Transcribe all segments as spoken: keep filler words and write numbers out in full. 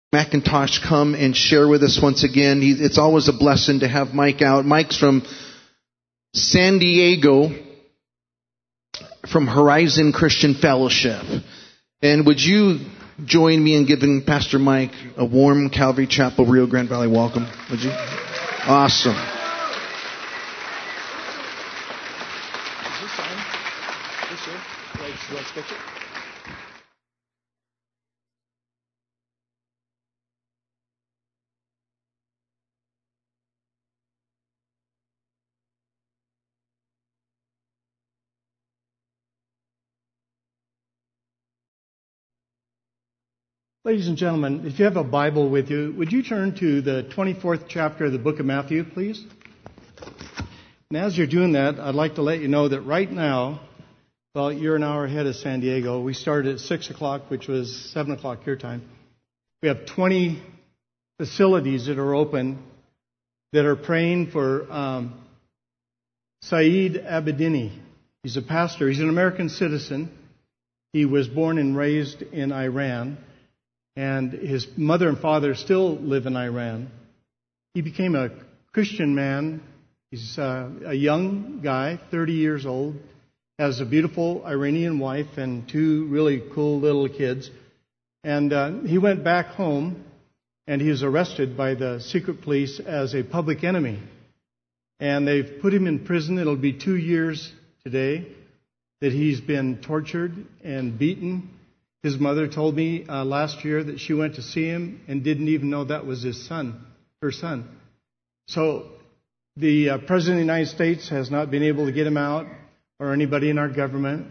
McIntosh come and share with us once again. He, it's always a blessing to have Mike out. Mike's from San Diego, from Horizon Christian Fellowship. And would you join me in giving Pastor Mike a warm Calvary Chapel Rio Grande Valley welcome? Would you? Awesome. Ladies and gentlemen, if you have a Bible with you, would you turn to the twenty-fourth chapter of the book of Matthew, please? And as you're doing that, I'd like to let you know that right now, well, you're an hour ahead of San Diego. We started at six o'clock, which was seven o'clock your time. We have twenty facilities that are open that are praying for um, Saeed Abedini. He's a pastor. He's an American citizen. He was born and raised in Iran. And his mother and father still live in Iran. He became a Christian man. He's uh, a young guy, thirty years old, has a beautiful Iranian wife and two really cool little kids. And uh, he went back home, and he was arrested by the secret police as a public enemy. And they've put him in prison. It'll be two years today that he's been tortured and beaten. His mother told me uh, last year that she went to see him and didn't even know that was his son, her son. So the uh, President of the United States has not been able to get him out, or anybody in our government.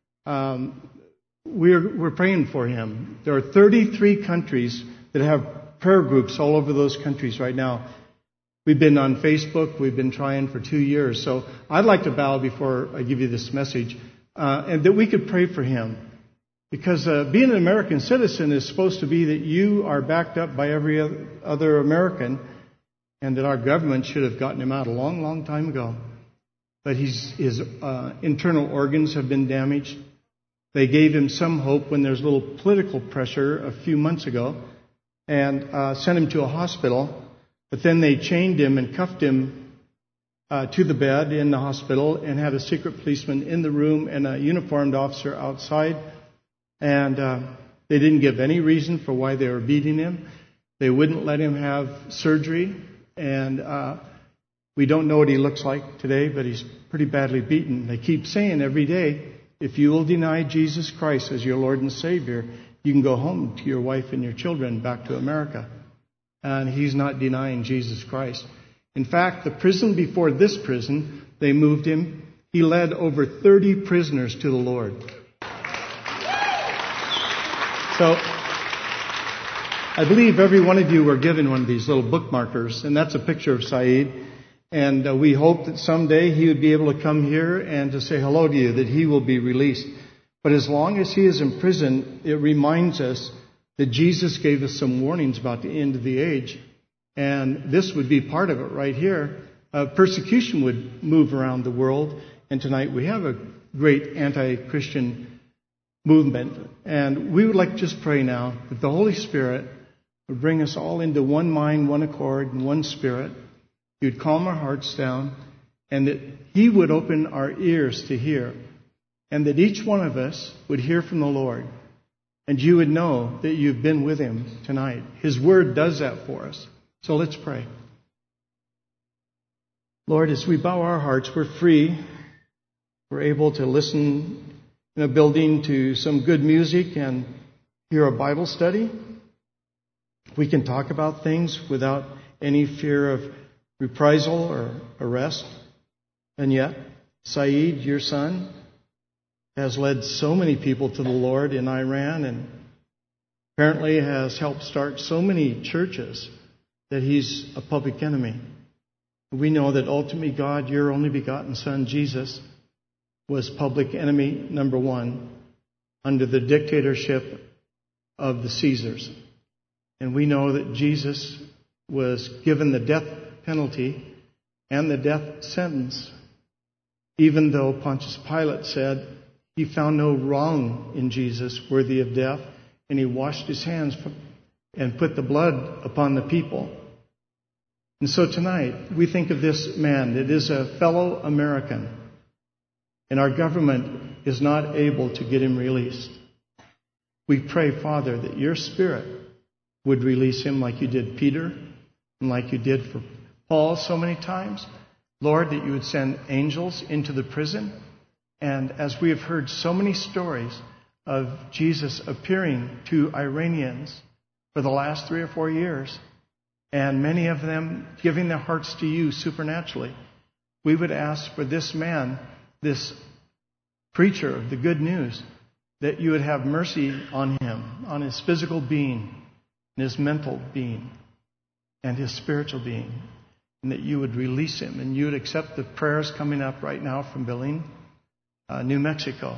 Um, we're, we're praying for him. There are thirty-three countries that have prayer groups all over those countries right now. We've been on Facebook. We've been trying for two years. So I'd like to bow before I give you this message, uh, and that we could pray for him. Because uh, being an American citizen is supposed to be that you are backed up by every other American, and that our government should have gotten him out a long, long time ago. But he's, his uh, internal organs have been damaged. They gave him some hope when there's a little political pressure a few months ago, and uh, sent him to a hospital. But then they chained him and cuffed him uh, to the bed in the hospital, and had a secret policeman in the room and a uniformed officer outside. And uh, they didn't give any reason for why they were beating him. They wouldn't let him have surgery. And uh, we don't know what he looks like today, but he's pretty badly beaten. They keep saying every day, if you will deny Jesus Christ as your Lord and Savior, you can go home to your wife and your children back to America. And he's not denying Jesus Christ. In fact, the prison before this prison, they moved him. He led over thirty prisoners to the Lord. So, I believe every one of you were given one of these little bookmarkers, and that's a picture of Saeed. And uh, we hope that someday he would be able to come here and to say hello to you, that he will be released. But as long as he is in prison, it reminds us that Jesus gave us some warnings about the end of the age. And this would be part of it right here. Uh, persecution would move around the world. And tonight we have a great anti-Christian movement. And we would like to just pray now that the Holy Spirit would bring us all into one mind, one accord, and one spirit. He would calm our hearts down, and that He would open our ears to hear, and that each one of us would hear from the Lord, and you would know that you've been with Him tonight. His Word does that for us. So let's pray. Lord, as we bow our hearts, we're free. We're able to listen in a building to some good music and hear a Bible study. We can talk about things without any fear of reprisal or arrest. And yet, Saeed, your son, has led so many people to the Lord in Iran, and apparently has helped start so many churches that he's a public enemy. We know that ultimately, God, your only begotten Son, Jesus, was public enemy number one under the dictatorship of the Caesars. And we know that Jesus was given the death penalty and the death sentence, even though Pontius Pilate said he found no wrong in Jesus worthy of death, and he washed his hands from, and put the blood upon the people. And so tonight, we think of this man that is a fellow American, and our government is not able to get him released. We pray, Father, that your Spirit would release him like you did Peter and like you did for Paul so many times. Lord, that you would send angels into the prison. And as we have heard so many stories of Jesus appearing to Iranians for the last three or four years, and many of them giving their hearts to you supernaturally, we would ask for this man, this preacher of the good news, that you would have mercy on him, on his physical being, and his mental being, and his spiritual being, and that you would release him, and you would accept the prayers coming up right now from Belen, uh, New Mexico.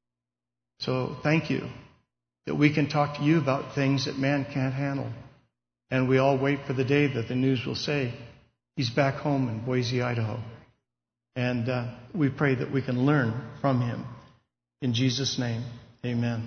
So thank you that we can talk to you about things that man can't handle. And we all wait for the day that the news will say he's back home in Boise, Idaho. And uh, we pray that we can learn from him. In Jesus' name, amen.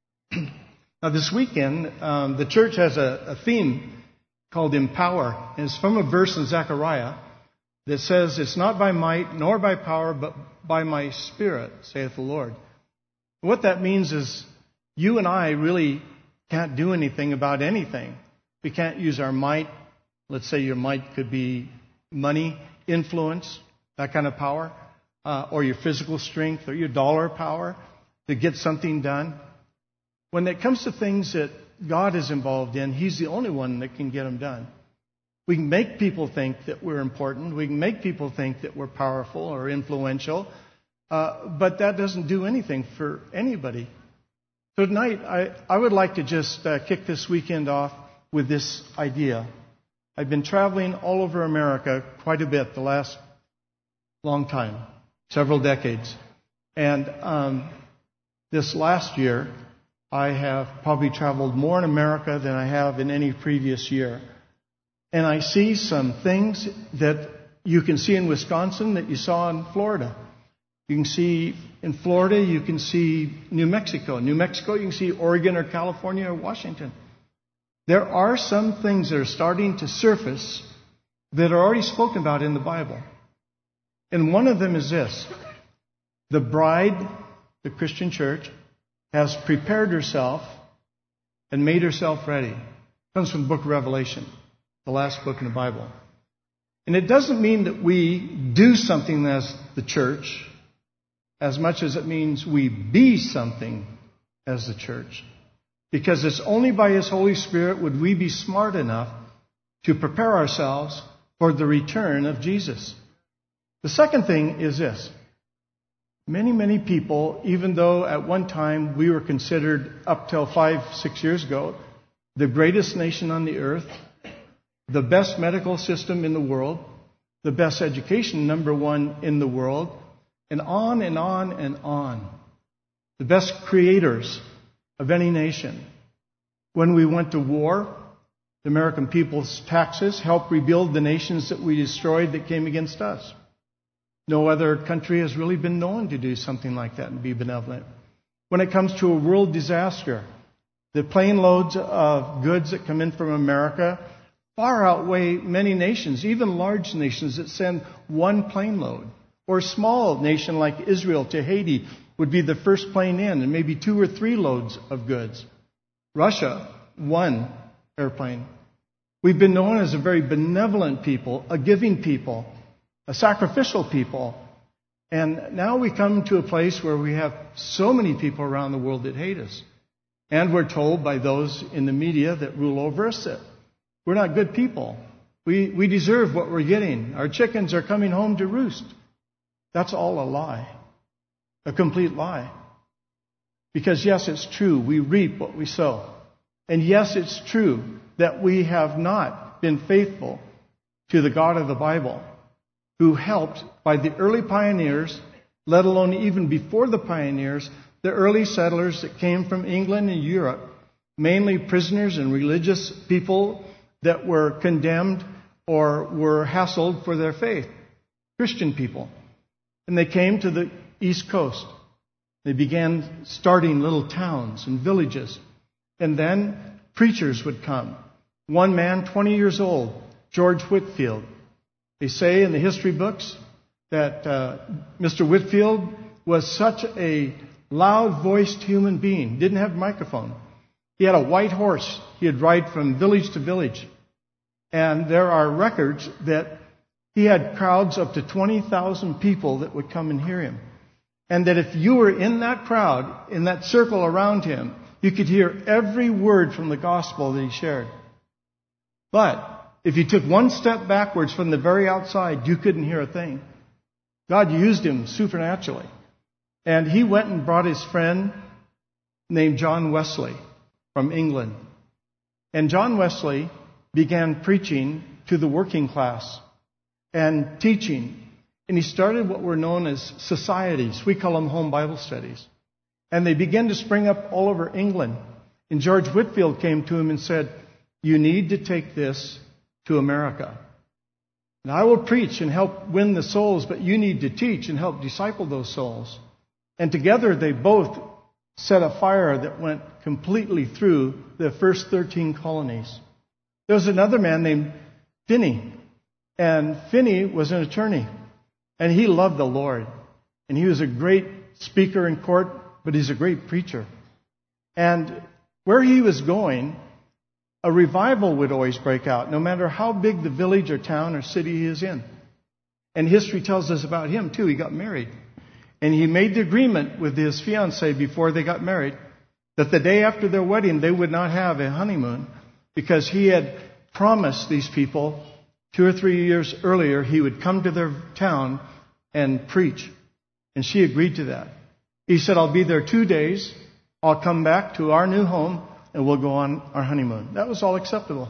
Now this weekend, um, the church has a, a theme called Empower. And it's from a verse in Zechariah that says, "It's not by might nor by power, but by my Spirit, saith the Lord." What that means is you and I really can't do anything about anything. We can't use our might. Let's say your might could be money, influence, that kind of power, uh, or your physical strength, or your dollar power to get something done. When it comes to things that God is involved in, He's the only one that can get them done. We can make people think that we're important. We can make people think that we're powerful or influential. Uh, but that doesn't do anything for anybody. So tonight, I, I would like to just uh, kick this weekend off with this idea. I've been traveling all over America quite a bit the last long time, several decades. And um, this last year, I have probably traveled more in America than I have in any previous year. And I see some things that you can see in Wisconsin that you saw in Florida. You can see in Florida, you can see New Mexico. New Mexico, you can see Oregon or California or Washington. There are some things that are starting to surface that are already spoken about in the Bible. And one of them is this. The bride, the Christian church, has prepared herself and made herself ready. It comes from the book of Revelation, the last book in the Bible. And it doesn't mean that we do something as the church, as much as it means we be something as the church. Because it's only by His Holy Spirit would we be smart enough to prepare ourselves for the return of Jesus. The second thing is this. Many, many people, even though at one time we were considered, up till five, six years ago, the greatest nation on the earth, the best medical system in the world, the best education, number one in the world, and on and on and on. The best creators of any nation. When we went to war, the American people's taxes helped rebuild the nations that we destroyed that came against us. No other country has really been known to do something like that and be benevolent. When it comes to a world disaster, the plane loads of goods that come in from America far outweigh many nations, even large nations that send one plane load. Or a small nation like Israel to Haiti would be the first plane in, and maybe two or three loads of goods. Russia, one airplane. We've been known as a very benevolent people, a giving people, a sacrificial people. And now we come to a place where we have so many people around the world that hate us. And we're told by those in the media that rule over us that we're not good people. We, we deserve what we're getting. Our chickens are coming home to roost. That's all a lie. A complete lie. Because yes, it's true, we reap what we sow. And yes, it's true that we have not been faithful to the God of the Bible, who helped by the early pioneers, let alone even before the pioneers, the early settlers that came from England and Europe, mainly prisoners and religious people that were condemned or were hassled for their faith. Christian people. And they came to the East Coast. They began starting little towns and villages. And then preachers would come. One man, twenty years old, George Whitefield. They say in the history books that uh, Mister Whitefield was such a loud-voiced human being, didn't have a microphone. He had a white horse. He'd ride from village to village. And there are records that he had crowds up to twenty thousand people that would come and hear him. And that if you were in that crowd, in that circle around him, you could hear every word from the gospel that he shared. But if you took one step backwards from the very outside, you couldn't hear a thing. God used him supernaturally. And he went and brought his friend named John Wesley from England. And John Wesley began preaching to the working class and teaching. And he started what were known as societies. We call them home Bible studies. And they began to spring up all over England. And George Whitefield came to him and said, "You need to take this to America. And I will preach and help win the souls, but you need to teach and help disciple those souls." And together they both set a fire that went completely through the first thirteen colonies. There was another man named Finney. And Finney was an attorney. And he loved the Lord. And he was a great speaker in court, but he's a great preacher. And where he was going, a revival would always break out, no matter how big the village or town or city he is in. And history tells us about him, too. He got married. And he made the agreement with his fiancée before they got married that the day after their wedding, they would not have a honeymoon because he had promised these people two or three years earlier he would come to their town and preach. And she agreed to that. He said, "I'll be there two days. I'll come back to our new home and we'll go on our honeymoon." That was all acceptable.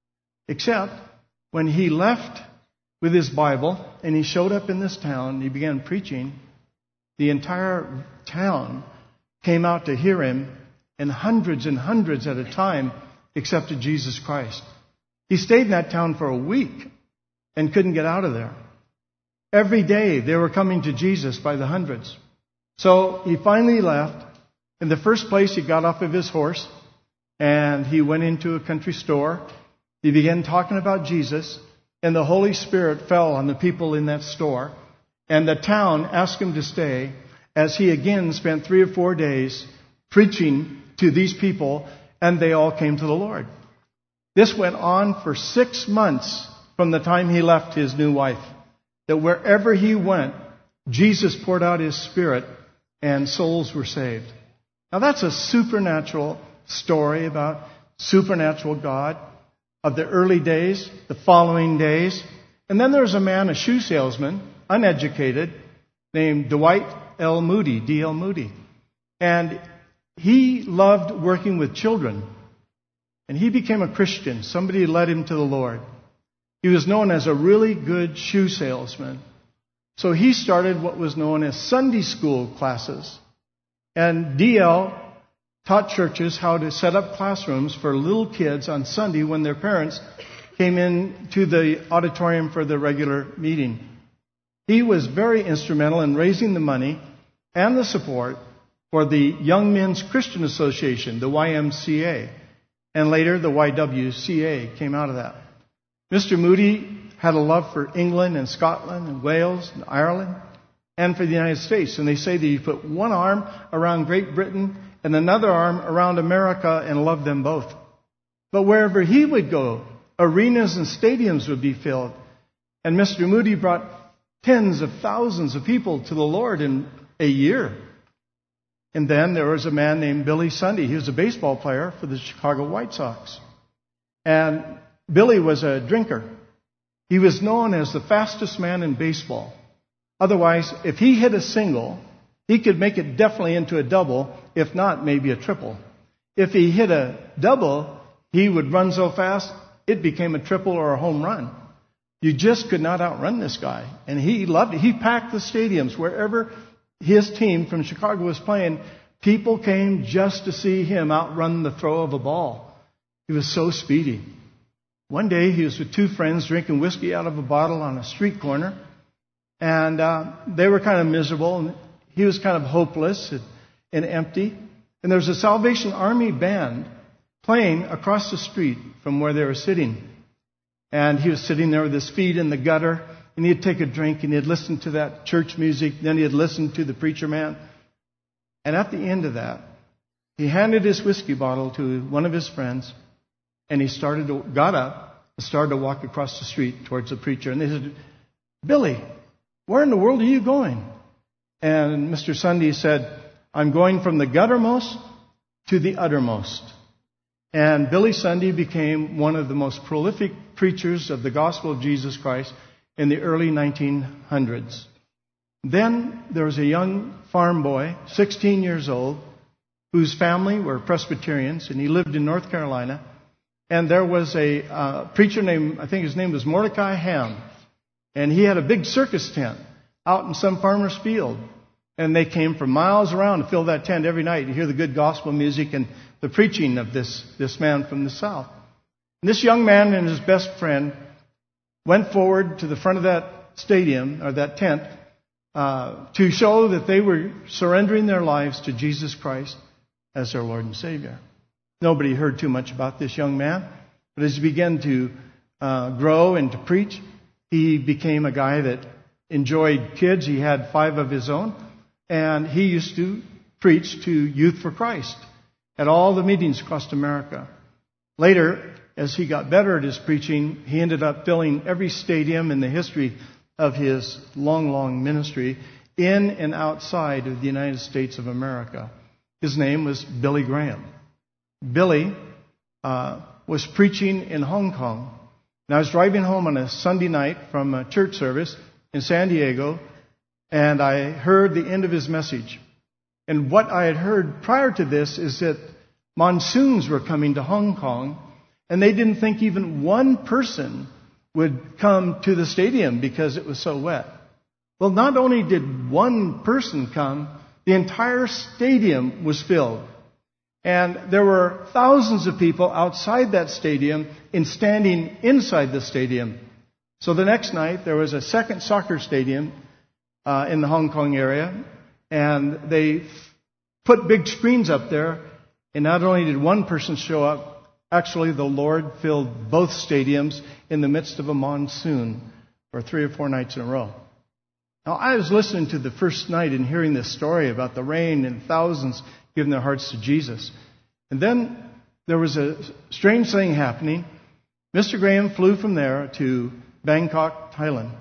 Except when he left with his Bible and he showed up in this town and he began preaching, the entire town came out to hear him, and hundreds and hundreds at a time accepted Jesus Christ. He stayed in that town for a week and couldn't get out of there. Every day they were coming to Jesus by the hundreds. So he finally left. In the first place, he got off of his horse and he went into a country store. He began talking about Jesus, and the Holy Spirit fell on the people in that store. And the town asked him to stay as he again spent three or four days preaching to these people, and they all came to the Lord. This went on for six months from the time he left his new wife. That wherever he went, Jesus poured out his Spirit and souls were saved. Now that's a supernatural story about supernatural God of the early days, the following days. And then there's a man, a shoe salesman, uneducated, named Dwight L. Moody, D L. Moody. And he loved working with children. And he became a Christian. Somebody led him to the Lord. He was known as a really good shoe salesman. So he started what was known as Sunday school classes. And D L taught churches how to set up classrooms for little kids on Sunday when their parents came in to the auditorium for the regular meeting. He was very instrumental in raising the money and the support for the Young Men's Christian Association, the Y M C A. And later, the Y W C A came out of that. Mister Moody had a love for England and Scotland and Wales and Ireland and for the United States. And they say that he put one arm around Great Britain and another arm around America and loved them both. But wherever he would go, arenas and stadiums would be filled. And Mister Moody brought tens of thousands of people to the Lord in a year. And then there was a man named Billy Sunday. He was a baseball player for the Chicago White Sox. And Billy was a drinker. He was known as the fastest man in baseball. Otherwise, if he hit a single, he could make it definitely into a double, if not maybe a triple. If he hit a double, he would run so fast, it became a triple or a home run. You just could not outrun this guy. And he loved it. He packed the stadiums. Wherever his team from Chicago was playing, people came just to see him outrun the throw of a ball. He was so speedy. One day he was with two friends drinking whiskey out of a bottle on a street corner. And uh, they were kind of miserable. And he was kind of hopeless and, and empty. And there was a Salvation Army band playing across the street from where they were sitting. And he was sitting there with his feet in the gutter, and he'd take a drink, and he'd listen to that church music, then he'd listen to the preacher man. And at the end of that, he handed his whiskey bottle to one of his friends, and he started to, got up and started to walk across the street towards the preacher. And they said, "Billy, where in the world are you going?" And Mister Sunday said, "I'm going from the guttermost to the uttermost." And Billy Sunday became one of the most prolific preachers of the gospel of Jesus Christ in the early nineteen hundreds. Then there was a young farm boy, sixteen years old, whose family were Presbyterians, and he lived in North Carolina. And there was a uh, preacher named, I think his name was Mordecai Ham, and he had a big circus tent out in some farmer's field. And they came from miles around to fill that tent every night to hear the good gospel music and the preaching of this, this man from the South. And this young man and his best friend went forward to the front of that stadium, or that tent, uh, to show that they were surrendering their lives to Jesus Christ as their Lord and Savior. Nobody heard too much about this young man, but as he began to uh, grow and to preach, he became a guy that enjoyed kids. He had five of his own, and he used to preach to Youth for Christ at all the meetings across America. Later, as he got better at his preaching, he ended up filling every stadium in the history of his long, long ministry in and outside of the United States of America. His name was Billy Graham. Billy uh, was preaching in Hong Kong. And I was driving home on a Sunday night from a church service in San Diego, and I heard the end of his message. And what I had heard prior to this is that monsoons were coming to Hong Kong, and they didn't think even one person would come to the stadium because it was so wet. Well, not only did one person come, the entire stadium was filled. And there were thousands of people outside that stadium and standing inside the stadium. So the next night, there was a second soccer stadium uh, in the Hong Kong area, and they put big screens up there, and not only did one person show up, actually the Lord filled both stadiums in the midst of a monsoon for three or four nights in a row. Now, I was listening to the first night and hearing this story about the rain and thousands giving their hearts to Jesus. And then there was a strange thing happening. Mister Graham flew from there to Bangkok, Thailand.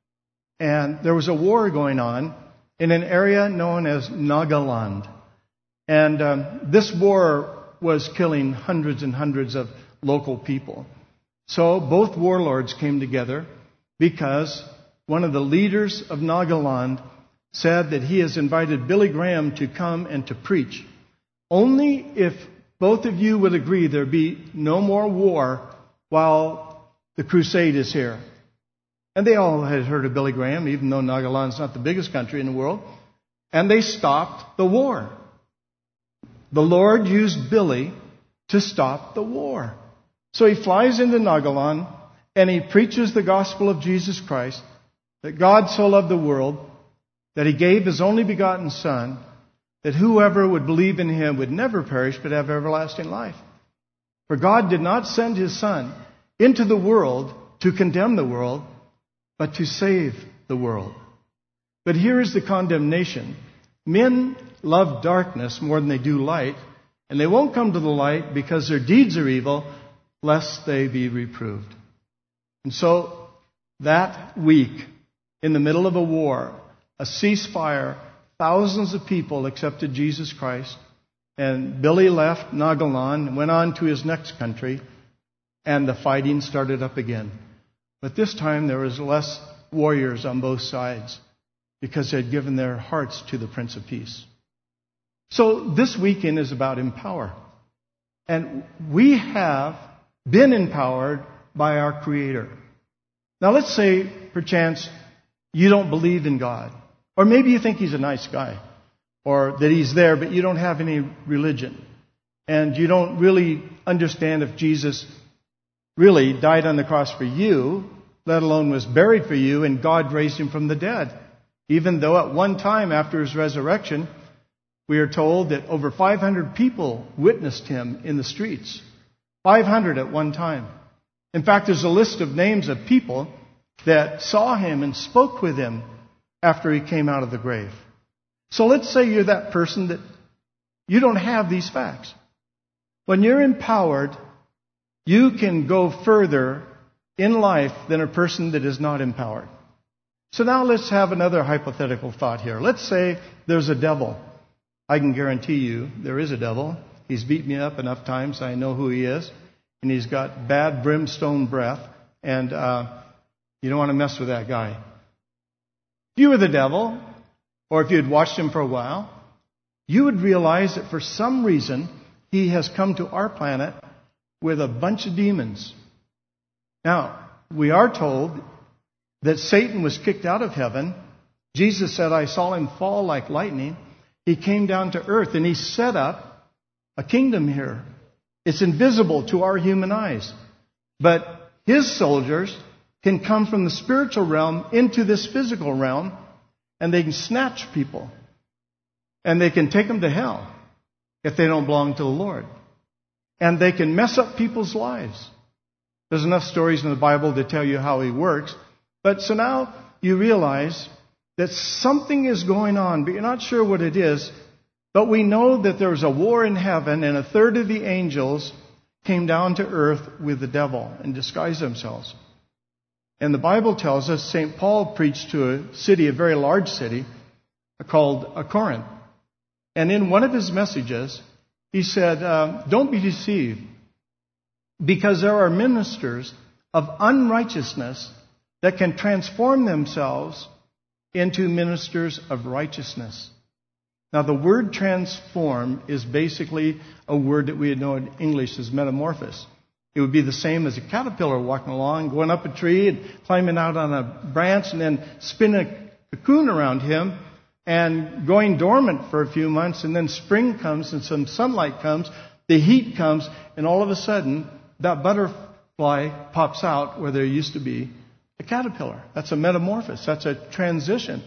And there was a war going on in an area known as Nagaland. And um, this war was killing hundreds and hundreds of local people. So both warlords came together because one of the leaders of Nagaland said that he has invited Billy Graham to come and to preach. Only if both of you would agree there be no more war while the crusade is here. And they all had heard of Billy Graham, even though Nagaland's not the biggest country in the world. And they stopped the war. The Lord used Billy to stop the war. So he flies into Nagaland and he preaches the gospel of Jesus Christ, that God so loved the world that he gave his only begotten Son, that whoever would believe in him would never perish but have everlasting life. For God did not send his Son into the world to condemn the world, but to save the world. But here is the condemnation. Men love darkness more than they do light, and they won't come to the light because their deeds are evil, lest they be reproved. And so that week, in the middle of a war, a ceasefire, thousands of people accepted Jesus Christ, and Billy left Nagaland and went on to his next country, and the fighting started up again. But this time there was less warriors on both sides because they had given their hearts to the Prince of Peace. So this weekend is about empower. And we have been empowered by our Creator. Now let's say, perchance, you don't believe in God. Or maybe you think He's a nice guy. Or that He's there, but you don't have any religion. And you don't really understand if Jesus really died on the cross for you, let alone was buried for you, and God raised Him from the dead. Even though at one time after His resurrection, we are told that over five hundred people witnessed Him in the streets. five hundred at one time. In fact, there's a list of names of people that saw him and spoke with him after he came out of the grave. So let's say you're that person that you don't have these facts. When you're empowered, you can go further in life than a person that is not empowered. So now let's have another hypothetical thought here. Let's say there's a devil. I can guarantee you there is a devil. He's beat me up enough times. I know who he is. And he's got bad brimstone breath. And uh, you don't want to mess with that guy. If you were the devil, or if you had watched him for a while, you would realize that for some reason he has come to our planet with a bunch of demons. Now, we are told that Satan was kicked out of heaven. Jesus said, I saw him fall like lightning. He came down to earth and he set up a kingdom here. It's invisible to our human eyes. But his soldiers can come from the spiritual realm into this physical realm, and they can snatch people. And they can take them to hell if they don't belong to the Lord. And they can mess up people's lives. There's enough stories in the Bible to tell you how he works. But so now you realize that something is going on, but you're not sure what it is. But we know that there's a war in heaven, and a third of the angels came down to earth with the devil and disguised themselves. And the Bible tells us Saint Paul preached to a city, a very large city, called Corinth. And in one of his messages, he said, uh, don't be deceived, because there are ministers of unrighteousness that can transform themselves into ministers of righteousness. Now, the word transform is basically a word that we would know in English as metamorphose. It would be the same as a caterpillar walking along, going up a tree and climbing out on a branch and then spinning a cocoon around him and going dormant for a few months, and then spring comes and some sunlight comes, the heat comes, and all of a sudden that butterfly pops out where there used to be a caterpillar. That's a metamorphosis. That's a transition.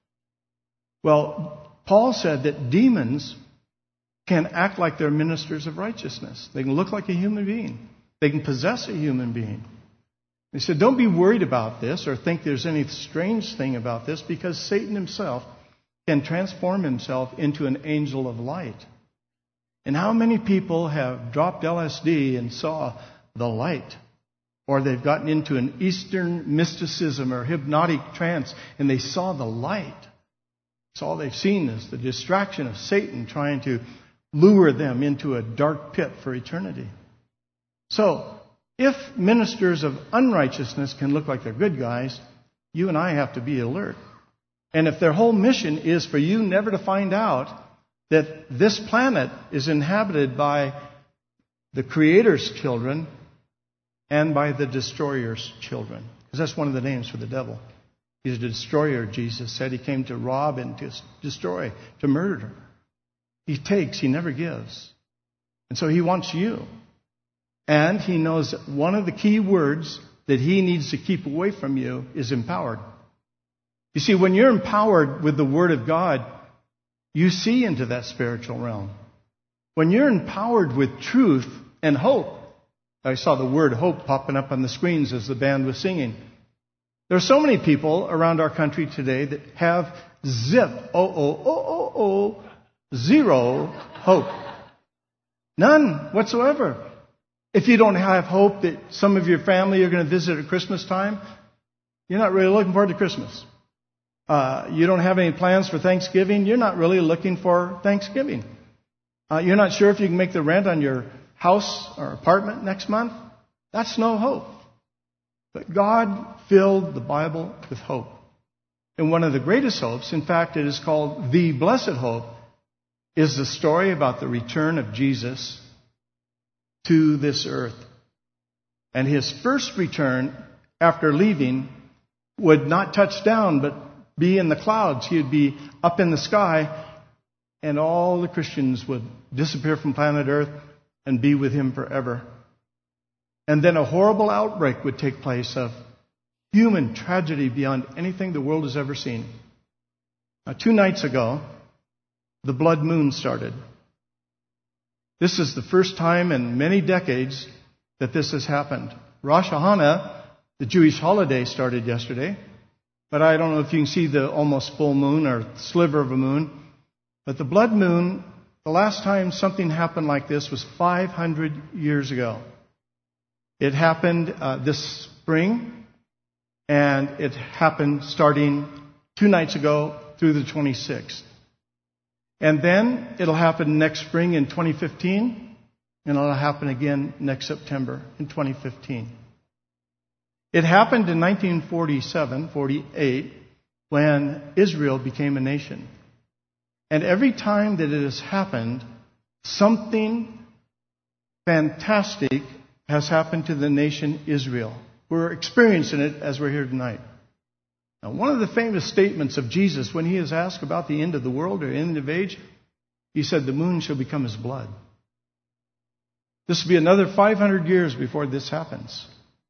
Well, Paul said that demons can act like they're ministers of righteousness. They can look like a human being. They can possess a human being. He said, don't be worried about this or think there's any strange thing about this, because Satan himself can transform himself into an angel of light. And how many people have dropped L S D and saw the light? Or they've gotten into an Eastern mysticism or hypnotic trance and they saw the light. So all they've seen is the distraction of Satan trying to lure them into a dark pit for eternity. So, if ministers of unrighteousness can look like they're good guys, you and I have to be alert. And if their whole mission is for you never to find out that this planet is inhabited by the Creator's children and by the Destroyer's children. Because that's one of the names for the devil. He's a destroyer, Jesus said. He came to rob and to destroy, to murder. He takes, he never gives. And so he wants you. And he knows that one of the key words that he needs to keep away from you is empowered. You see, when you're empowered with the Word of God, you see into that spiritual realm. When you're empowered with truth and hope, I saw the word hope popping up on the screens as the band was singing. There are so many people around our country today that have zip, oh, oh, oh, oh, oh, zero hope. None whatsoever. If you don't have hope that some of your family are going to visit at Christmas time, you're not really looking forward to Christmas. Uh, you don't have any plans for Thanksgiving, you're not really looking for Thanksgiving. Uh, you're not sure if you can make the rent on your house or apartment next month. That's no hope. But God filled the Bible with hope. And one of the greatest hopes, in fact, it is called the blessed hope, is the story about the return of Jesus to this earth. And his first return after leaving would not touch down, but be in the clouds. He would be up in the sky, and all the Christians would disappear from planet Earth and be with him forever. And then a horrible outbreak would take place of human tragedy beyond anything the world has ever seen. Now, two nights ago, the blood moon started. This is the first time in many decades that this has happened. Rosh Hashanah, the Jewish holiday, started yesterday. But I don't know if you can see the almost full moon or sliver of a moon. But the blood moon, the last time something happened like this was five hundred years ago. It happened uh, this spring, and it happened starting two nights ago through the twenty-sixth. And then it'll happen next spring in twenty fifteen, and it'll happen again next September in twenty fifteen. It happened in nineteen forty-seven, forty-eight, when Israel became a nation. And every time that it has happened, something fantastic has happened to the nation Israel. We're experiencing it as we're here tonight. Now, one of the famous statements of Jesus when he is asked about the end of the world or end of age, he said, the moon shall become as blood. This will be another five hundred years before this happens.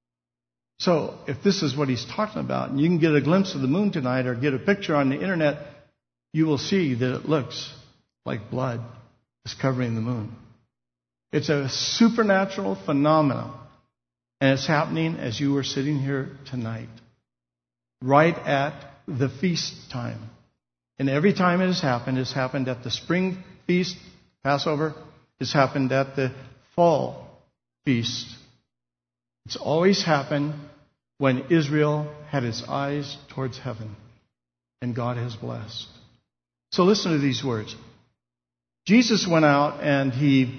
So, if this is what he's talking about, and you can get a glimpse of the moon tonight or get a picture on the internet, you will see that it looks like blood is covering the moon. It's a supernatural phenomenon, and it's happening as you are sitting here tonight, right at the feast time. And every time it has happened, it's happened at the spring feast, Passover. It's happened at the fall feast. It's always happened when Israel had its eyes towards heaven, and God has blessed. So listen to these words. Jesus went out and he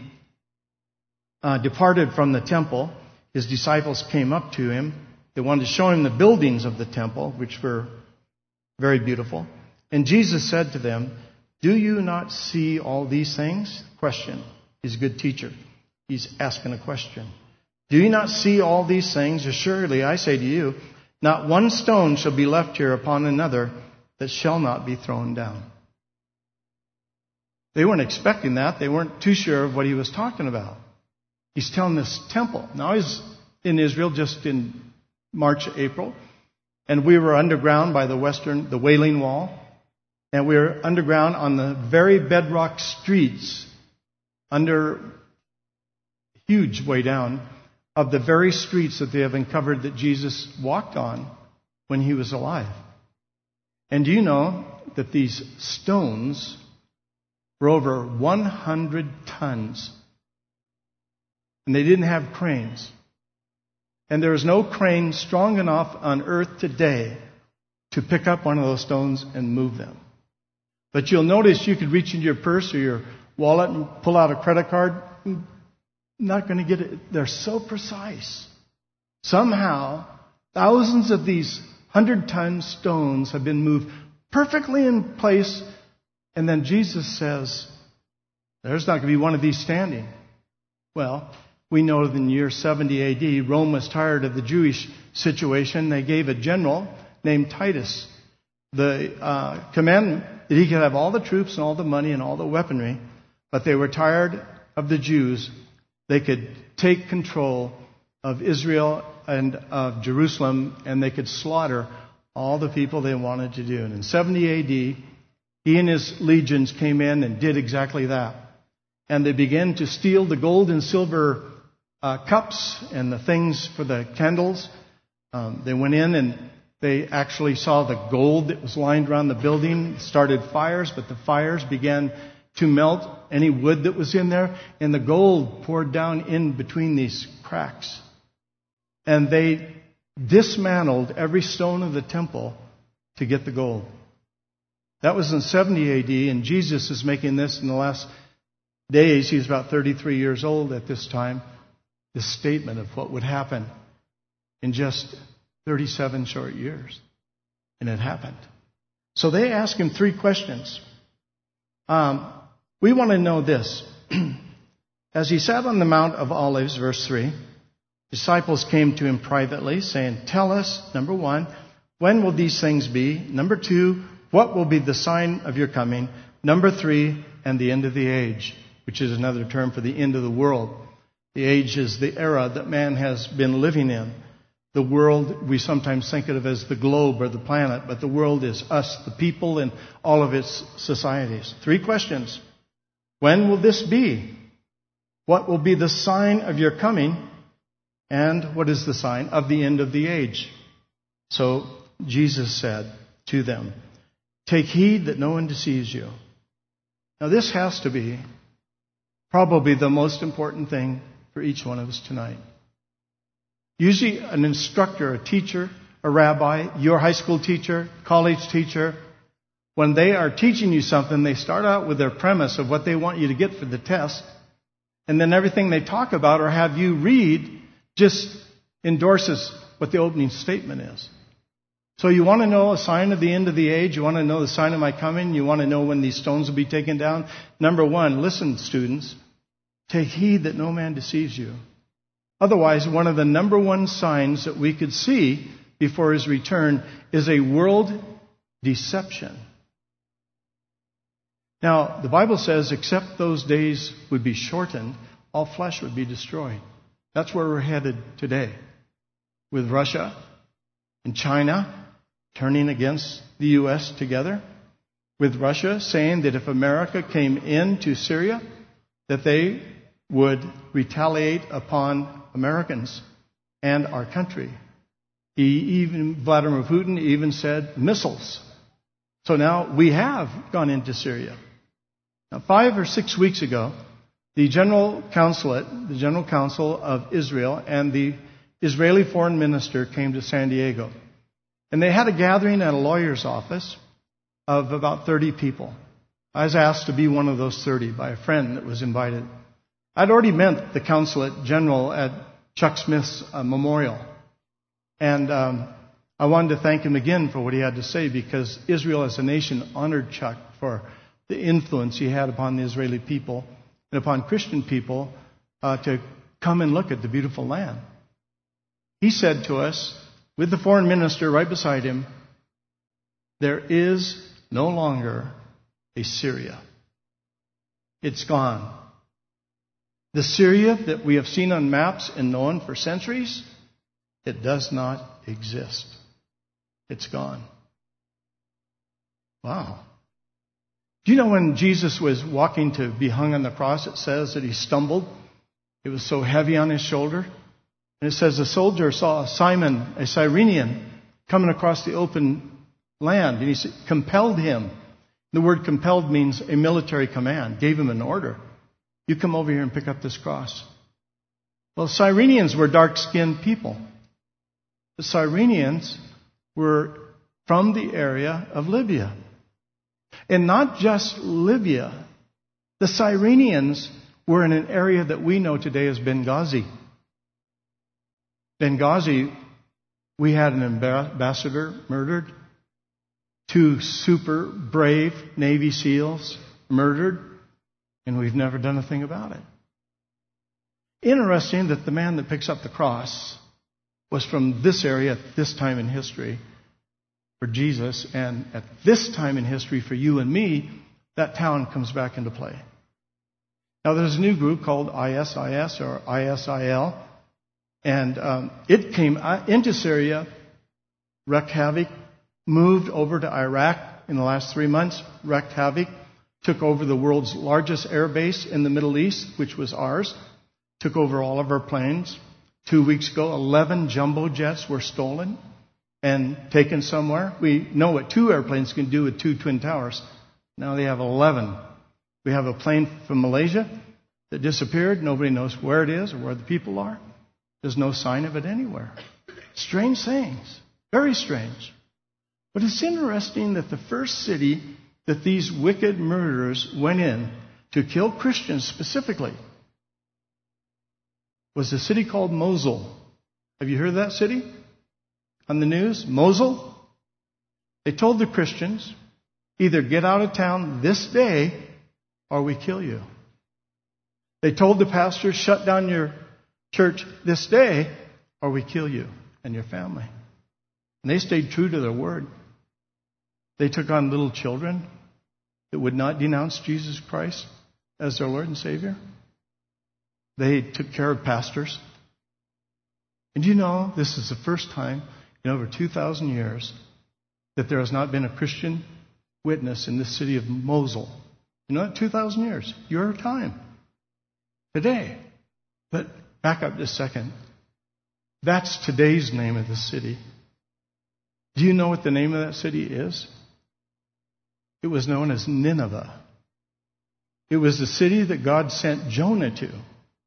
uh, departed from the temple. His disciples came up to him. They wanted to show him the buildings of the temple, which were very beautiful. And Jesus said to them, do you not see all these things? Question. He's a good teacher. He's asking a question. Do you not see all these things? Assuredly, I say to you, not one stone shall be left here upon another that shall not be thrown down. They weren't expecting that. They weren't too sure of what he was talking about. He's telling this temple. Now, he's in Israel just in March, April, and we were underground by the western, the Wailing Wall, and we were underground on the very bedrock streets, under huge way down, of the very streets that they have uncovered that Jesus walked on when he was alive. And do you know that these stones were over one hundred tons? And they didn't have cranes. And there is no crane strong enough on earth today to pick up one of those stones and move them. But you'll notice you could reach into your purse or your wallet and pull out a credit card. Not going to get it. They're so precise. Somehow, thousands of these hundred-ton stones have been moved perfectly in place. And then Jesus says, there's not going to be one of these standing. Well, we know that in the year seventy A D, Rome was tired of the Jewish situation. They gave a general named Titus the uh, commandment that he could have all the troops and all the money and all the weaponry, but they were tired of the Jews. They could take control of Israel and of Jerusalem, and they could slaughter all the people they wanted to do. And in seventy A D, he and his legions came in and did exactly that. And they began to steal the gold and silver uh, cups and the things for the candles. Um, they went in and they actually saw the gold that was lined around the building, started fires, but the fires began to melt any wood that was in there, and the gold poured down in between these cracks. And they dismantled every stone of the temple to get the gold. That was in seventy A D, and Jesus is making this in the last days. He's about thirty-three years old at this time. This statement of what would happen in just thirty-seven short years. And it happened. So they asked him three questions. Um, we want to know this. As he sat on the Mount of Olives, verse three, disciples came to him privately, saying, tell us, number one, when will these things be? Number two, what will be the sign of your coming? Number three, and the end of the age, which is another term for the end of the world. The age is the era that man has been living in. The world, we sometimes think of it as the globe or the planet, but the world is us, the people, and all of its societies. Three questions. When will this be? What will be the sign of your coming? And what is the sign of the end of the age? So Jesus said to them, take heed that no one deceives you. Now this has to be probably the most important thing for each one of us tonight. Usually an instructor, a teacher, a rabbi, your high school teacher, college teacher, when they are teaching you something, they start out with their premise of what they want you to get for the test. And then everything they talk about or have you read just endorses what the opening statement is. So you want to know a sign of the end of the age? You want to know the sign of my coming? You want to know when these stones will be taken down? Number one, listen, students. Take heed that no man deceives you. Otherwise, one of the number one signs that we could see before his return is a world deception. Now, the Bible says, except those days would be shortened, all flesh would be destroyed. That's where we're headed today. With Russia and China turning against the U S together. With Russia saying that if America came into Syria, that they would retaliate upon Americans and our country. He even, Vladimir Putin even said missiles. So now we have gone into Syria. Now, five or six weeks ago, the General Consulate, the General Council of Israel, and the Israeli Foreign Minister came to San Diego. And they had a gathering at a lawyer's office of about thirty people. I was asked to be one of those thirty by a friend that was invited. I'd already met the Consulate General at Chuck Smith's uh, memorial. And um, I wanted to thank him again for what he had to say, because Israel as a nation honored Chuck for the influence he had upon the Israeli people and upon Christian people uh, to come and look at the beautiful land. He said to us, with the foreign minister right beside him, there is no longer a Syria. It's gone. The Syria that we have seen on maps and known for centuries, it does not exist. It's gone. Wow. Do you know when Jesus was walking to be hung on the cross, it says that he stumbled. It was so heavy on his shoulder. And it says the soldier saw Simon, a Cyrenian, coming across the open land. And he compelled him. The word compelled means a military command. Gave him an order. You come over here and pick up this cross. Well, Cyrenians were dark-skinned people. The Cyrenians were from the area of Libya. And not just Libya. The Cyrenians were in an area that we know today as Benghazi. Benghazi, we had an ambassador murdered. Two super brave Navy SEALs murdered. And we've never done a thing about it. Interesting that the man that picks up the cross was from this area at this time in history for Jesus, and at this time in history for you and me, that town comes back into play. Now there's a new group called I S I S or I S I L, and um, it came into Syria, wreaked havoc, moved over to Iraq in the last three months, wreaked havoc, took over the world's largest air base in the Middle East, which was ours, took over all of our planes. Two weeks ago, eleven jumbo jets were stolen and taken somewhere. We know what two airplanes can do with two twin towers. Now they have eleven. We have a plane from Malaysia that disappeared. Nobody knows where it is or where the people are. There's no sign of it anywhere. Strange things. Very strange. But it's interesting that the first city that these wicked murderers went in to kill Christians specifically was a city called Mosul. Have you heard of that city? On the news? Mosul? They told the Christians, either get out of town this day or we kill you. They told the pastor, shut down your church this day or we kill you and your family. And they stayed true to their word. They took on little children that would not denounce Jesus Christ as their Lord and Savior. They took care of pastors. And you know, this is the first time in over two thousand years that there has not been a Christian witness in this city of Mosul. You know, two thousand years. Your time. Today. But back up just a second. That's today's name of the city. Do you know what the name of that city is? It was known as Nineveh. It was the city that God sent Jonah to.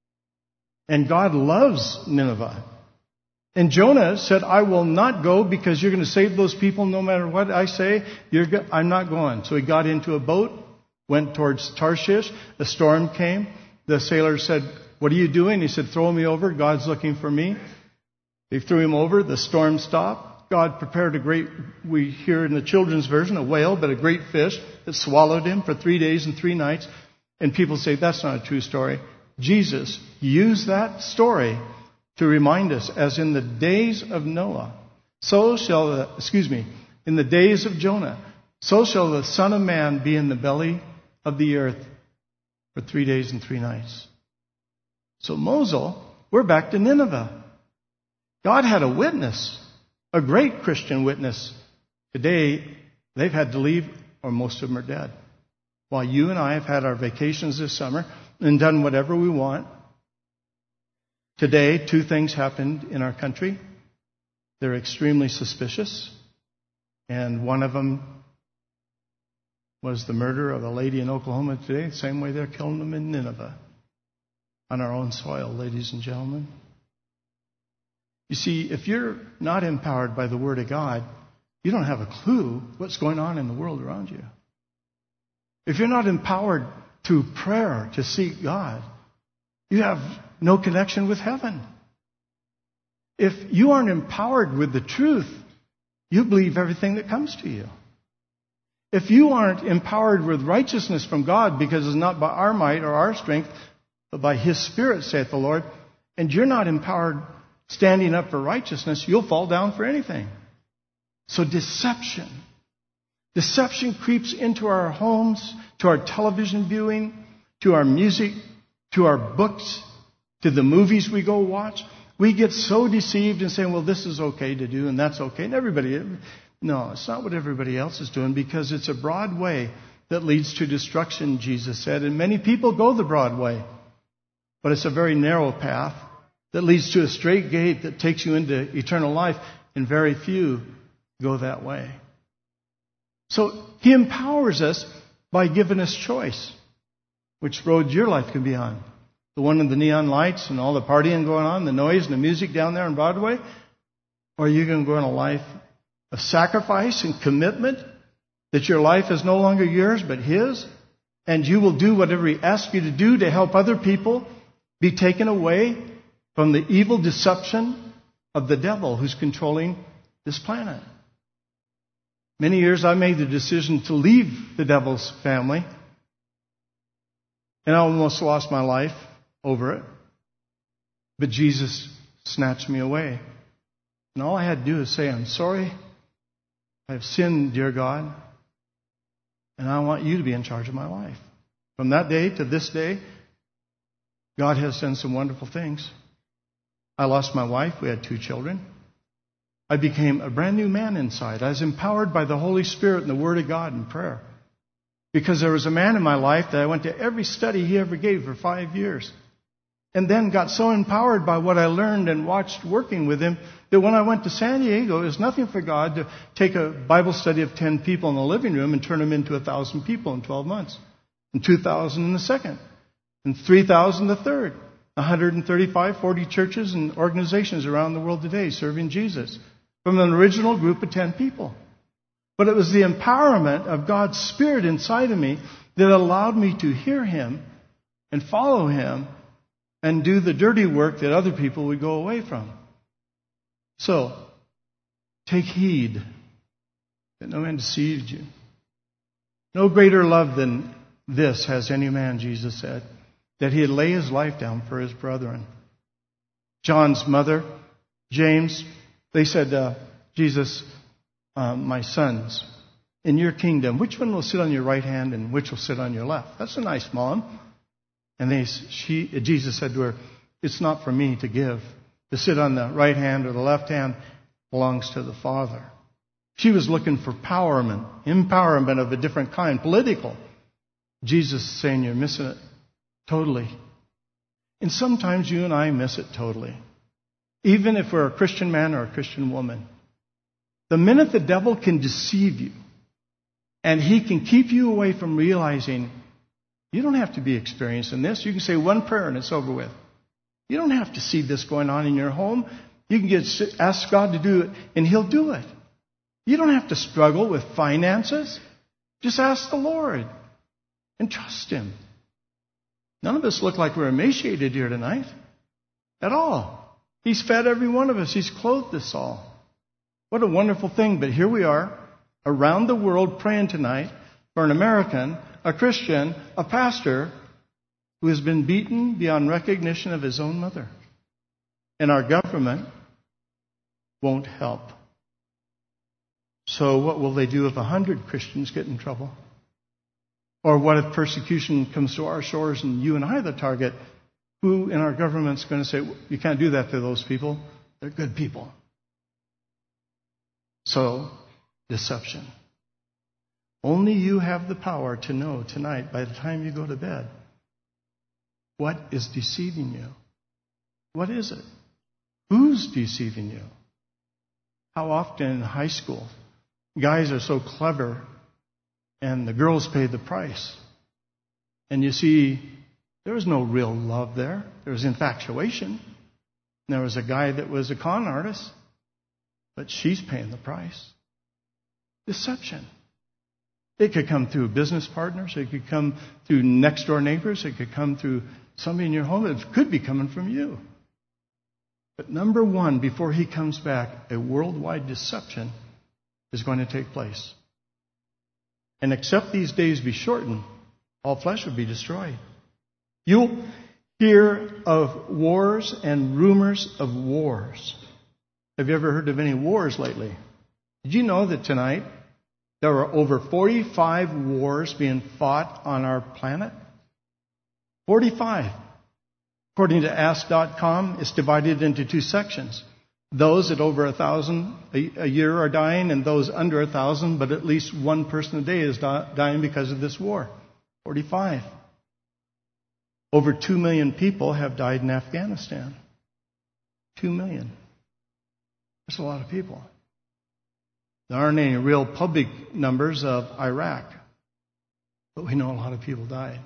And God loves Nineveh. And Jonah said, I will not go because you're going to save those people no matter what I say. You're go- I'm not going. So he got into a boat, went towards Tarshish. A storm came. The sailor said, what are you doing? He said, throw me over. God's looking for me. They threw him over. The storm stopped. God prepared a great, we hear in the children's version, a whale, but a great fish that swallowed him for three days and three nights. And people say, that's not a true story. Jesus used that story to remind us, as in the days of Noah, so shall the, excuse me, in the days of Jonah, so shall the Son of Man be in the belly of the earth for three days and three nights. So Mosul, we're back to Nineveh. God had a witness, a great Christian witness. Today, they've had to leave, or most of them are dead. While you and I have had our vacations this summer and done whatever we want, today, two things happened in our country. They're extremely suspicious. And one of them was the murder of a lady in Oklahoma today, the same way they're killing them in Nineveh. On our own soil, ladies and gentlemen. You see, if you're not empowered by the Word of God, you don't have a clue what's going on in the world around you. If you're not empowered through prayer to seek God, you have no connection with heaven. If you aren't empowered with the truth, you believe everything that comes to you. If you aren't empowered with righteousness from God, because it's not by our might or our strength, but by His Spirit, saith the Lord, and you're not empowered standing up for righteousness, you'll fall down for anything. So deception. Deception creeps into our homes, to our television viewing, to our music, to our books, to the movies we go watch. We get so deceived and saying, well, this is okay to do and that's okay. And everybody, no, it's not what everybody else is doing, because it's a broad way that leads to destruction, Jesus said. And many people go the broad way. But it's a very narrow path that leads to a straight gate that takes you into eternal life, and very few go that way. So He empowers us by giving us choice. Which road your life can be on? The one with the neon lights and all the partying going on, the noise and the music down there on Broadway? Or are you going to go on a life of sacrifice and commitment, that your life is no longer yours but His, and you will do whatever He asks you to do to help other people be taken away from the evil deception of the devil who's controlling this planet? Many years I made the decision to leave the devil's family, and I almost lost my life over it. But Jesus snatched me away. And all I had to do is say, I'm sorry. I have sinned, dear God, and I want you to be in charge of my life. From that day to this day, God has done some wonderful things. I lost my wife. We had two children. I became a brand new man inside. I was empowered by the Holy Spirit and the Word of God and prayer. Because there was a man in my life that I went to every study he ever gave for five years. And then got so empowered by what I learned and watched working with him that when I went to San Diego, it was nothing for God to take a Bible study of ten people in the living room and turn them into one thousand people in twelve months. And two thousand in the second. And three thousand the third. one hundred thirty-five, forty churches and organizations around the world today serving Jesus. From an original group of ten people. But it was the empowerment of God's Spirit inside of me that allowed me to hear Him and follow Him and do the dirty work that other people would go away from. So, take heed that no man deceived you. No greater love than this has any man, Jesus said, that He'd lay His life down for His brethren. John's mother, James, they said, uh, Jesus, uh, my sons, in your kingdom, which one will sit on your right hand and which will sit on your left? That's a nice mom. And they, she, Jesus said to her, it's not for me to give. To sit on the right hand or the left hand belongs to the Father. She was looking for empowerment, empowerment of a different kind, political. Jesus is saying you're missing it totally. And sometimes you and I miss it totally. even if we're a Christian man or a Christian woman. The minute the devil can deceive you, and he can keep you away from realizing you don't have to be experienced in this. You can say one prayer and it's over with. You don't have to see this going on in your home. You can get ask God to do it, and He'll do it. You don't have to struggle with finances. Just ask the Lord and trust Him. None of us look like we're emaciated here tonight at all. He's fed every one of us. He's clothed us all. What a wonderful thing. But here we are around the world praying tonight for an American, a Christian, a pastor who has been beaten beyond recognition of his own mother. And our government won't help. So what will they do if a hundred Christians get in trouble? Or what if persecution comes to our shores and you and I are the target? Who in our government's going to say, you can't do that to those people? They're good people. So, deception. Only you have the power to know tonight, by the time you go to bed, what is deceiving you. What is it? Who's deceiving you? How often in high school, guys are so clever and the girls pay the price. And you see, there was no real love there. There was infatuation. There was a guy that was a con artist, but she's paying the price. Deception. It could come through business partners. It could come through next door neighbors. It could come through somebody in your home. It could be coming from you. But number one, before He comes back, a worldwide deception is going to take place. And except these days be shortened, all flesh will be destroyed. You'll hear of wars and rumors of wars. Have you ever heard of any wars lately? Did you know that tonight there are over forty-five wars being fought on our planet? forty-five. According to ask dot com, it's divided into two sections. Those at over a thousand a year are dying, and those under a thousand, but at least one person a day is dying because of this war. forty-five. Over two million people have died in Afghanistan. Two million. That's a lot of people. There aren't any real public numbers of Iraq, but we know a lot of people died.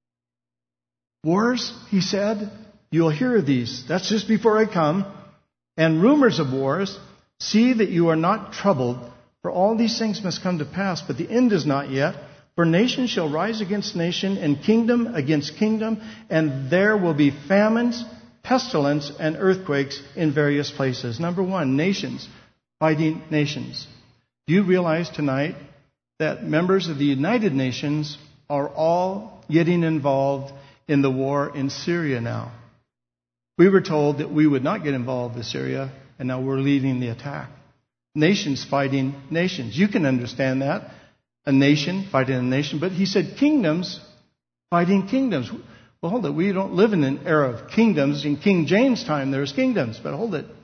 Wars, he said, you'll hear of these. That's just before I come. And rumors of wars. See that you are not troubled, for all these things must come to pass, but the end is not yet. For nation shall rise against nation, and kingdom against kingdom, and there will be famines, pestilence, and earthquakes in various places. Number one, nations fighting nations. Do you realize tonight that members of the United Nations are all getting involved in the war in Syria now? We were told that we would not get involved with Syria, and now we're leading the attack. Nations fighting nations. You can understand that. A nation fighting a nation. But he said kingdoms fighting kingdoms. Well, hold it. We don't live in an era of kingdoms. In King James' time, there was kingdoms. But hold it.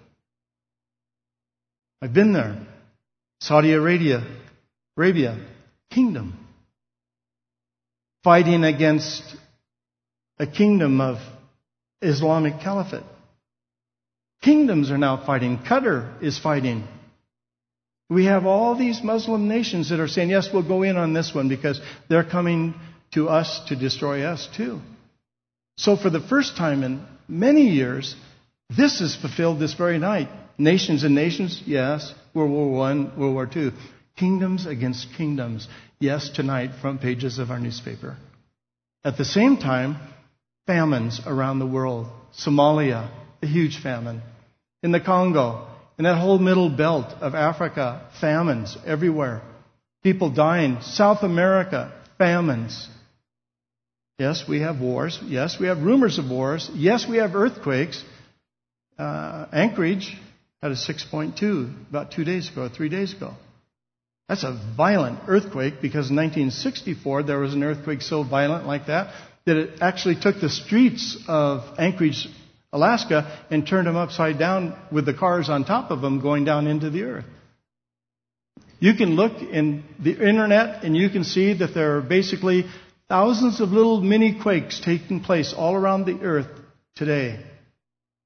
I've been there. Saudi Arabia, Arabia, kingdom. Fighting against a kingdom of Islamic Caliphate. Kingdoms are now fighting. Qatar is fighting. We have all these Muslim nations that are saying, yes, we'll go in on this one because they're coming to us to destroy us too. So for the first time in many years, this is fulfilled this very night. Nations and nations, yes. World War One, World War Two. Kingdoms against kingdoms, yes, tonight, front pages of our newspaper. At the same time, famines around the world. Somalia, a huge famine. In the Congo, in that whole middle belt of Africa, famines everywhere. People dying. South America, famines. Yes, we have wars. Yes, we have rumors of wars. Yes, we have earthquakes. Uh, Anchorage had a six point two about two days ago, three days ago. That's a violent earthquake because in nineteen sixty-four there was an earthquake so violent like that that it actually took the streets of Anchorage, Alaska, and turned them upside down with the cars on top of them going down into the earth. You can look in the internet and you can see that there are basically thousands of little mini quakes taking place all around the earth today.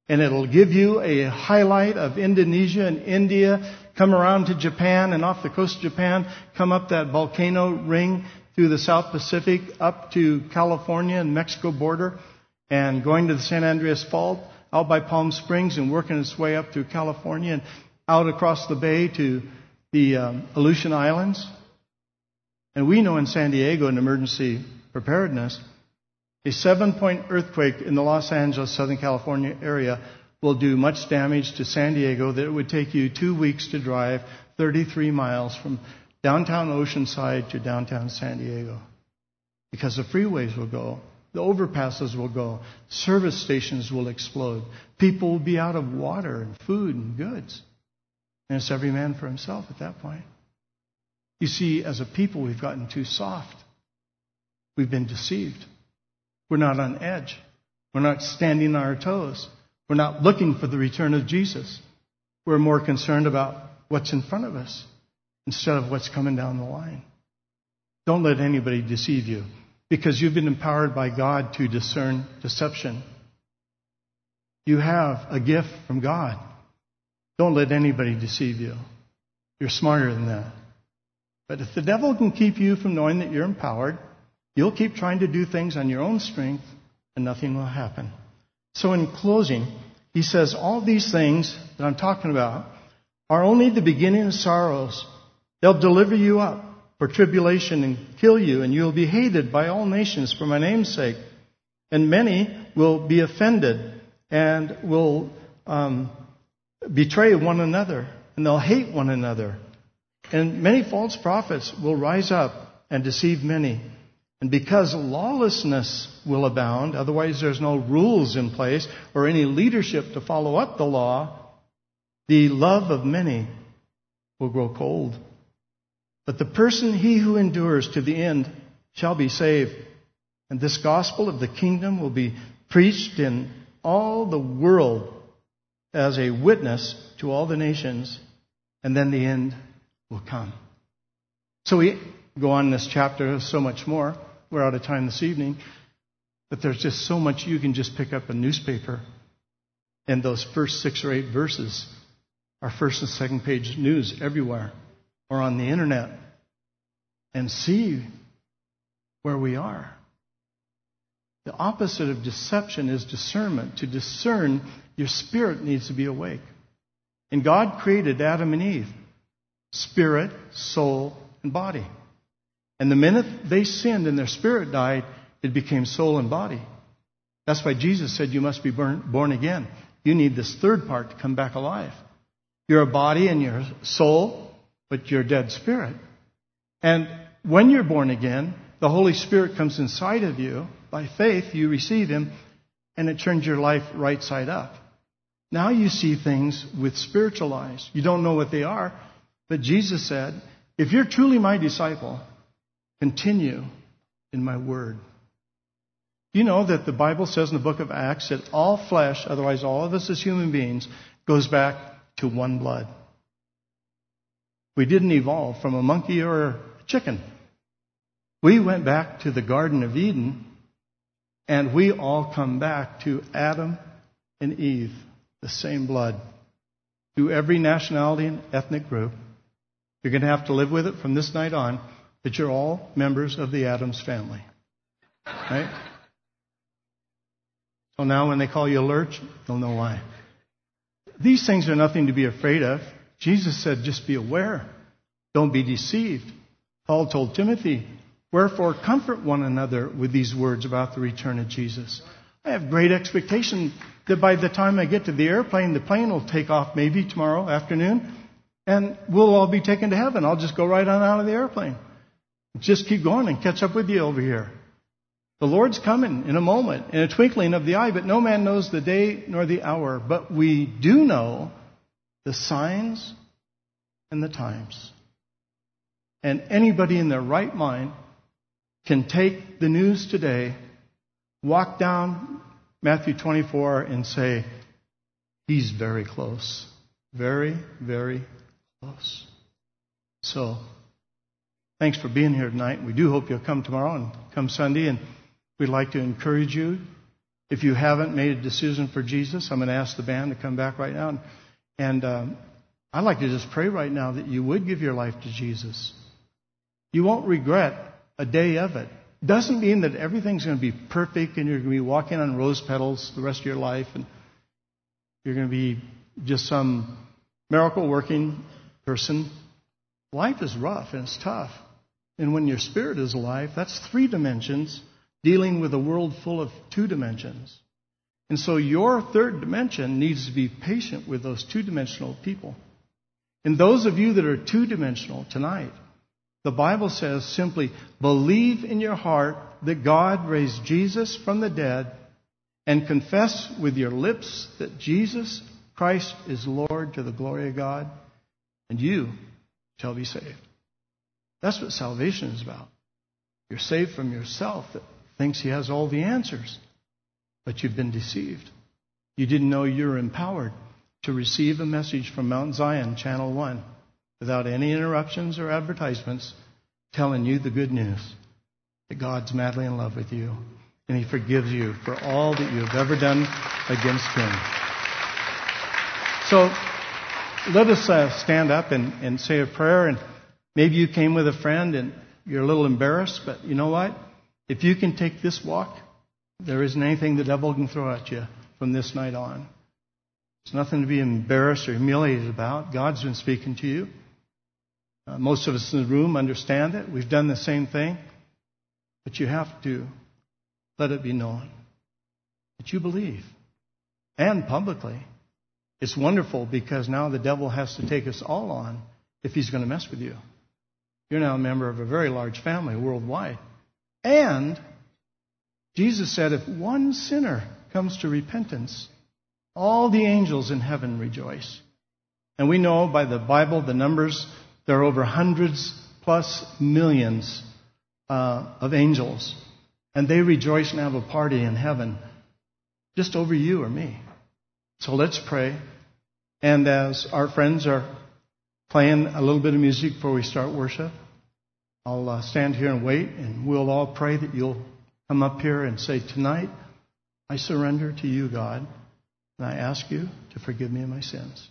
And it'll give you a highlight of Indonesia and India. Come around to Japan, and off the coast of Japan, come up that volcano ring through the South Pacific up to California and Mexico border, and going to the San Andreas Fault out by Palm Springs and working its way up through California and out across the bay to the um, Aleutian Islands. And we know in San Diego, in emergency preparedness, a seven-point earthquake in the Los Angeles, Southern California area will do much damage to San Diego that it would take you two weeks to drive thirty-three miles from downtown Oceanside to downtown San Diego. Because the freeways will go, the overpasses will go, service stations will explode, people will be out of water and food and goods. And it's every man for himself at that point. You see, as a people, we've gotten too soft. We've been deceived. We're not on edge. We're not standing on our toes. We're not looking for the return of Jesus. We're more concerned about what's in front of us instead of what's coming down the line. Don't let anybody deceive you, because you've been empowered by God to discern deception. You have a gift from God. Don't let anybody deceive you. You're smarter than that. But if the devil can keep you from knowing that you're empowered, you'll keep trying to do things on your own strength, and nothing will happen. So in closing, he says all these things that I'm talking about are only the beginning of sorrows. They'll deliver you up for tribulation and kill you, and you'll be hated by all nations for my name's sake. And many will be offended and will um, betray one another, and they'll hate one another. And many false prophets will rise up and deceive many. And because lawlessness will abound, otherwise there's no rules in place or any leadership to follow up the law, the love of many will grow cold. But the person, he who endures to the end, shall be saved. And this gospel of the kingdom will be preached in all the world as a witness to all the nations, and then the end will come. So we go on in this chapter, so much more. We're out of time this evening. But there's just so much. You can just pick up a newspaper, and those first six or eight verses are first and second page news everywhere, or on the internet, and see where we are. The opposite of deception is discernment. To discern, your spirit needs to be awake. And God created Adam and Eve, spirit, soul, and body. And the minute they sinned and their spirit died, it became soul and body. That's why Jesus said you must be born, born again. You need this third part to come back alive. You're a body and you're a soul, but you're a dead spirit. And when you're born again, the Holy Spirit comes inside of you. By faith, you receive Him, and it turns your life right side up. Now you see things with spiritual eyes. You don't know what they are, but Jesus said, if you're truly my disciple, continue in my word. You know that the Bible says in the book of Acts that all flesh, otherwise all of us as human beings, goes back to one blood. We didn't evolve from a monkey or a chicken. We went back to the Garden of Eden, and we all come back to Adam and Eve, the same blood. To every nationality and ethnic group. You're going to have to live with it from this night on, that you're all members of the Addams family. Right? So now when they call you a lurch, you'll know why. These things are nothing to be afraid of. Jesus said, just be aware. Don't be deceived. Paul told Timothy, wherefore comfort one another with these words about the return of Jesus. I have great expectation that by the time I get to the airplane, the plane will take off maybe tomorrow afternoon, and we'll all be taken to heaven. I'll just go right on out of the airplane. Just keep going and catch up with you over here. The Lord's coming in a moment, in a twinkling of the eye, but no man knows the day nor the hour. But we do know the signs and the times. And anybody in their right mind can take the news today, walk down Matthew twenty-four and say, He's very close. Very, very close. So, thanks for being here tonight. We do hope you'll come tomorrow and come Sunday, and we'd like to encourage you. If you haven't made a decision for Jesus, I'm going to ask the band to come back right now. And, and um, I'd like to just pray right now that you would give your life to Jesus. You won't regret a day of it. Doesn't mean that everything's going to be perfect and you're going to be walking on rose petals the rest of your life and you're going to be just some miracle-working person. Life is rough and it's tough. And when your spirit is alive, that's three dimensions dealing with a world full of two dimensions. And so your third dimension needs to be patient with those two-dimensional people. And those of you that are two-dimensional tonight, the Bible says simply, believe in your heart that God raised Jesus from the dead and confess with your lips that Jesus Christ is Lord to the glory of God, and you shall be saved. That's what salvation is about. You're saved from yourself that thinks he has all the answers, but you've been deceived. You didn't know you're empowered to receive a message from Mount Zion, Channel one, without any interruptions or advertisements, telling you the good news that God's madly in love with you and he forgives you for all that you have ever done against him. So let us uh, stand up and, and say a prayer. And maybe you came with a friend and you're a little embarrassed, but you know what? If you can take this walk, there isn't anything the devil can throw at you from this night on. There's nothing to be embarrassed or humiliated about. God's been speaking to you. Uh, most of us in the room understand it. We've done the same thing. But you have to let it be known that you believe. And publicly. It's wonderful because now the devil has to take us all on if he's going to mess with you. You're now a member of a very large family worldwide. And Jesus said if one sinner comes to repentance, all the angels in heaven rejoice. And we know by the Bible, the numbers, there are over hundreds plus millions uh, of angels. And they rejoice and have a party in heaven just over you or me. So let's pray. And as our friends are playing a little bit of music before we start worship, I'll uh, stand here and wait, and we'll all pray that you'll come up here and say, tonight, I surrender to you, God, and I ask you to forgive me of my sins.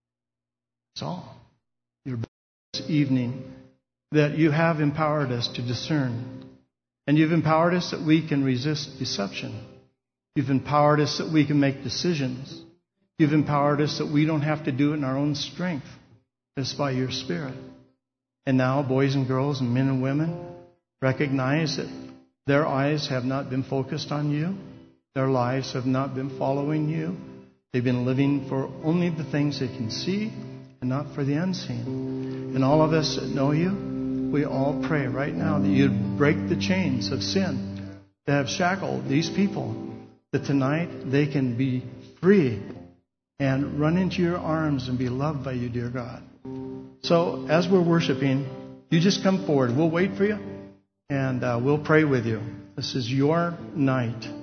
That's all. Your this evening that you have empowered us to discern. And you've empowered us that we can resist deception. You've empowered us that we can make decisions. You've empowered us that we don't have to do it in our own strength. It's by your Spirit. And now, boys and girls and men and women recognize that their eyes have not been focused on you. Their lives have not been following you. They've been living for only the things they can see and not for the unseen. And all of us that know you, we all pray right now that you'd break the chains of sin that have shackled these people, that tonight they can be free and run into your arms and be loved by you, dear God. So as we're worshiping, you just come forward. We'll wait for you, and uh, we'll pray with you. This is your night.